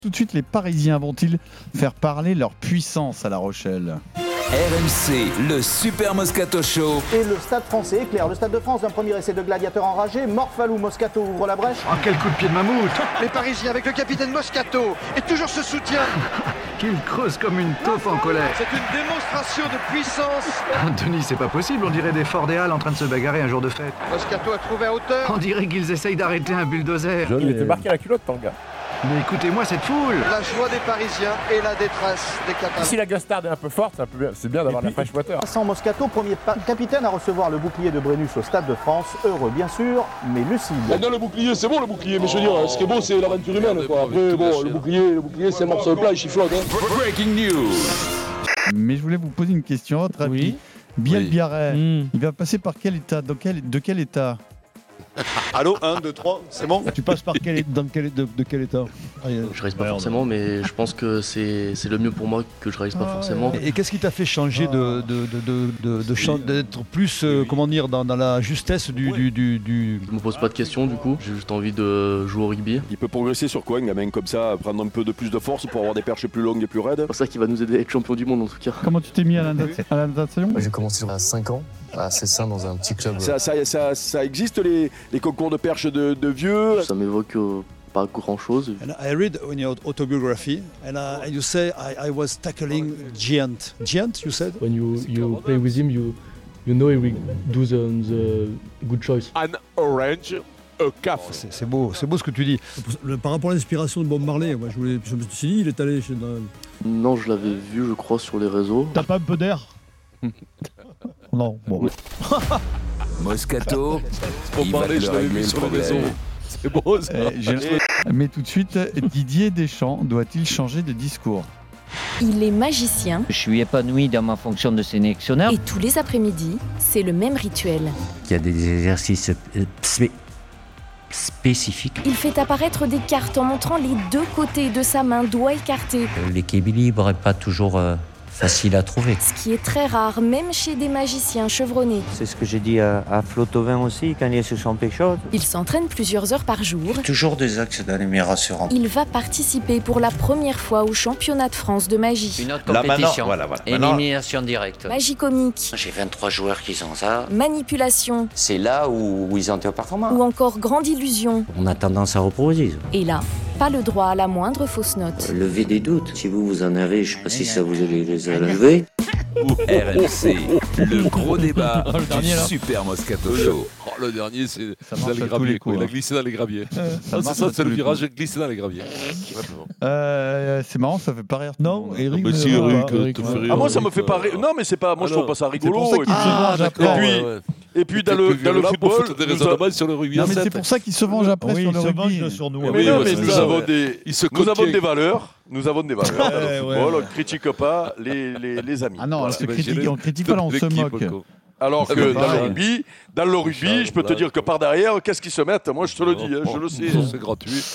Tout de suite, les Parisiens vont-ils faire parler leur puissance à La Rochelle ? RMC, le Super Moscato Show. Et le Stade français éclaire le Stade de France d'un premier essai de gladiateur enragé. Morphalou Moscato ouvre la brèche. Oh, quel coup de pied de mammouth! Les Parisiens avec le capitaine Moscato et toujours ce soutien. Qu'il creuse comme une taupe en colère. C'est une démonstration de puissance. Denis, c'est pas possible, on dirait des Ford et Halles en train de se bagarrer un jour de fête. Moscato a trouvé à hauteur. On dirait qu'ils essayent d'arrêter un bulldozer. Il était marqué à la culotte, ton gars. Mais écoutez-moi cette foule! La joie des Parisiens et la détresse des Catalans. Si la gastarde est un peu forte, c'est bien d'avoir de la fresh water. Sans Moscato, premier capitaine à recevoir le bouclier de Brennus au Stade de France. Heureux bien sûr, mais lucide. Non, le bouclier, c'est bon le bouclier, mais je veux dire, ce qui est beau, c'est l'aventure humaine, quoi. Après, bon, le bouclier, c'est un morceau de plat, il chiflote. Breaking news. Mais je voulais vous poser une question, votre ami. Biel Biarret, il va passer par quel état? De quel état? Allô, 1, 2, 3, c'est bon? Tu passes par quel état? Je réalise pas forcément, mais je pense que c'est le mieux pour moi que je réalise pas forcément. Et qu'est-ce qui t'a fait changer d'être plus, comment dire, dans la justesse du... Je me pose pas de questions du coup, j'ai juste envie de jouer au rugby. Il peut progresser sur quoi, un gamin comme ça, prendre un peu de plus de force pour avoir des perches plus longues et plus raides? C'est pour ça qu'il va nous aider à être champion du monde en tout cas. Comment tu t'es mis à la natation? J'ai commencé à 5 ans, à Cessin, dans un petit club. Ça existe les concours de perches de vieux? Ça m'évoque pas grand chose. And I read in your autobiography, and you say I was tackling giant. Giant, you said? When you play with him, you know he will do the good choice. An orange, a calf. C'est beau ce que tu dis. Par rapport à l'inspiration de Bob Marley, moi je me suis dit, il est allé chez... Non, je l'avais vu, je crois, sur les réseaux. T'as pas un peu d'air? Non, bon. Moscato, Pour il va parler, te je l'avais régler vu le sur le problème. réseau. C'est beau ça. Mais tout de suite, Didier Deschamps doit-il changer de discours? Il est magicien. Je suis épanoui dans ma fonction de sélectionneur. Et tous les après-midi, c'est le même rituel. Il y a des exercices spécifiques. Il fait apparaître des cartes en montrant les deux côtés de sa main, doigt écarté. L'équilibre n'est pas toujours facile à trouver. Ce qui est très rare, même chez des magiciens chevronnés. C'est ce que j'ai dit à Flotovin aussi, quand il est sur son pécho. Il s'entraîne plusieurs heures par jour. Toujours des axes rassurants. Il va participer pour la première fois au championnat de France de magie. Une autre compétition. Voilà. Élimination directe. Magie comique. J'ai 23 joueurs qui ont ça. Manipulation. C'est là où ils ont été performants. Ou encore grande illusion. On a tendance à reproduire. Et là, pas le droit à la moindre fausse note. Lever des doutes. Si vous en avez, je sais pas si ça vous les a levés. RMC, le gros débat Le dernier, du là. Super Moscato Show. Oh, le dernier, c'est Ça dans marche les à tous graviers. les coups, Il a hein. glissé dans les graviers. marche à C'est tous le les virage glissé dans les graviers. C'est marrant, ça fait pas rire. Non, Eric. Mais si, Eric, te fait rire. Ah, moi, ça me fait pas rire. Non, mais c'est pas. Moi, je trouve pas ça C'est pour rigolo. ça qu'il se venge après. Et puis, dans le football. des raisonnements sur le rugby. Non, mais c'est pour ça qu'il se venge après sur le rugby. sur nous. Mais non, mais nous avons contient. des valeurs. Nous avons des valeurs. Dans le Ouais, football, ouais. on ne critique pas les amis. Ah non, Voilà. on critique pas, là, on se moque. Alors Ah, que mais dans pareil. le rugby, je peux te dire que par derrière, qu'est-ce qu'ils se mettent? Moi, je te le dis, je le sais. C'est gratuit.